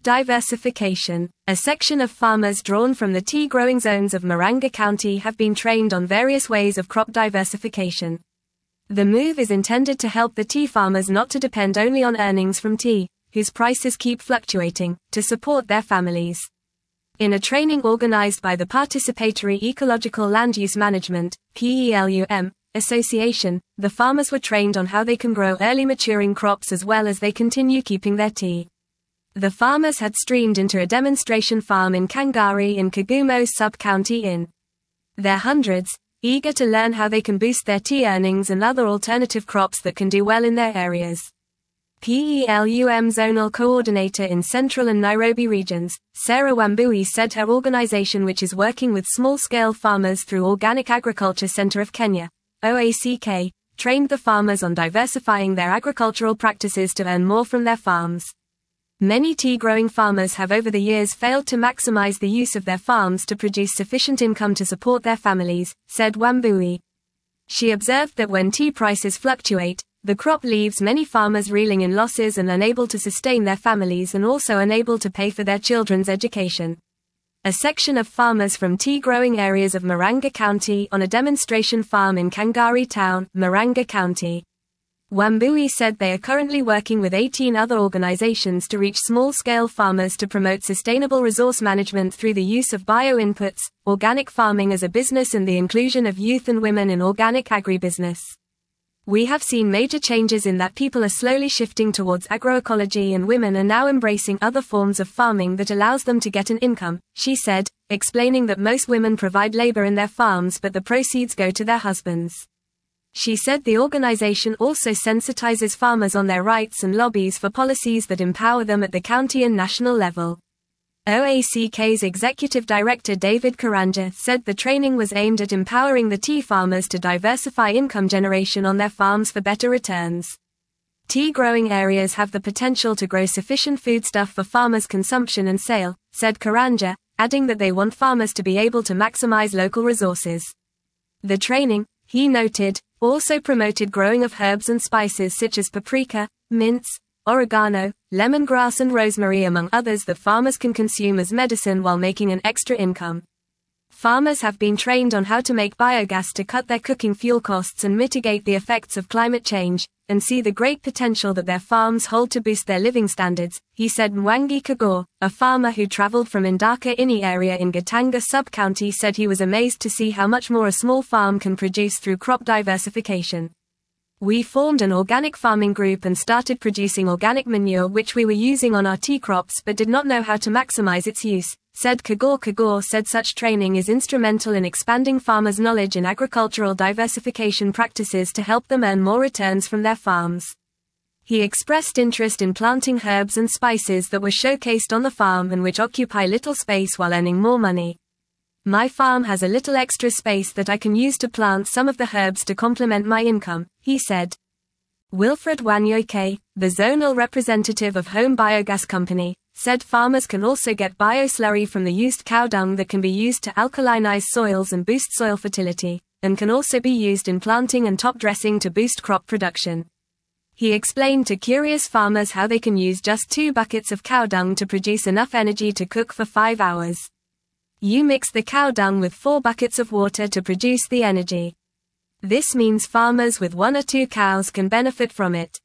diversification. A section of farmers drawn from the tea growing zones of Maranga County have been trained on various ways of crop diversification. The move is intended to help the tea farmers not to depend only on earnings from tea, whose prices keep fluctuating, to support their families. In a training organized by the Participatory Ecological Land Use Management (PELUM) Association, the farmers were trained on how they can grow early maturing crops as well as they continue keeping their tea. The farmers had streamed into a demonstration farm in Kangari in Kagumo sub-county in their hundreds, eager to learn how they can boost their tea earnings and other alternative crops that can do well in their areas. PELUM Zonal Coordinator in Central and Nairobi regions, Sarah Wambui said her organization, which is working with small-scale farmers through Organic Agriculture Center of Kenya, OACK, trained the farmers on diversifying their agricultural practices to earn more from their farms. Many tea-growing farmers have over the years failed to maximize the use of their farms to produce sufficient income to support their families, said Wambui. She observed that when tea prices fluctuate, the crop leaves many farmers reeling in losses and unable to sustain their families and also unable to pay for their children's education. A section of farmers from tea-growing areas of Maranga County on a demonstration farm in Kangari Town, Maranga County. Wambui said they are currently working with 18 other organizations to reach small-scale farmers to promote sustainable resource management through the use of bio-inputs, organic farming as a business and the inclusion of youth and women in organic agribusiness. We have seen major changes in that people are slowly shifting towards agroecology and women are now embracing other forms of farming that allows them to get an income, she said, explaining that most women provide labor in their farms but the proceeds go to their husbands. She said the organization also sensitizes farmers on their rights and lobbies for policies that empower them at the county and national level. OACK's Executive Director David Karanja said the training was aimed at empowering the tea farmers to diversify income generation on their farms for better returns. Tea growing areas have the potential to grow sufficient foodstuff for farmers' consumption and sale, said Karanja, adding that they want farmers to be able to maximize local resources. The training, he noted, also promoted growing of herbs and spices such as paprika, mints, oregano, lemongrass and rosemary among others that farmers can consume as medicine while making an extra income. Farmers have been trained on how to make biogas to cut their cooking fuel costs and mitigate the effects of climate change, and see the great potential that their farms hold to boost their living standards, he said. Mwangi Kagor, a farmer who traveled from Indaka Ini area in Gatanga sub-county, said he was amazed to see how much more a small farm can produce through crop diversification. We formed an organic farming group and started producing organic manure which we were using on our tea crops but did not know how to maximize its use, said Kagor. Kagor said such training is instrumental in expanding farmers' knowledge in agricultural diversification practices to help them earn more returns from their farms. He expressed interest in planting herbs and spices that were showcased on the farm and which occupy little space while earning more money. My farm has a little extra space that I can use to plant some of the herbs to complement my income, he said. Wilfred Wanyoike, the zonal representative of Home Biogas Company, said farmers can also get bioslurry from the used cow dung that can be used to alkalinize soils and boost soil fertility, and can also be used in planting and top dressing to boost crop production. He explained to curious farmers how they can use just 2 buckets of cow dung to produce enough energy to cook for 5 hours. You mix the cow dung with 4 buckets of water to produce the energy. This means farmers with 1 or 2 cows can benefit from it.